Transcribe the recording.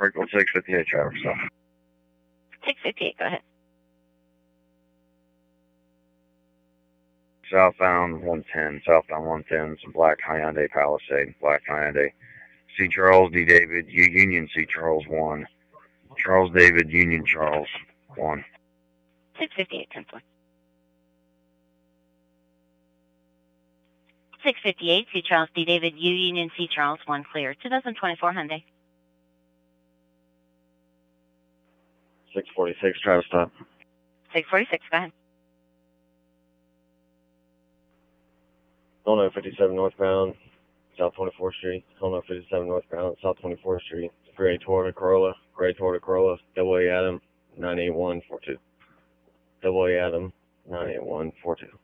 Sprinkle 658 traffic stop. 658, go ahead. Southbound 110, it's a black Hyundai Palisade, black Hyundai. C. Charles, D. David, U. Union, C. Charles 1. Charles David, Union Charles 1. 658, 10-4. 658, C. Charles, D. David, U. Union, C. Charles 1, clear. 2024 Hyundai. 646, traffic stop. 646, go ahead. Illinois 57 northbound, South 24th Street. Illinois 57 northbound, South 24th Street. Gray Toyota Corolla, double A Adam, 98142. Double A Adam, 98142.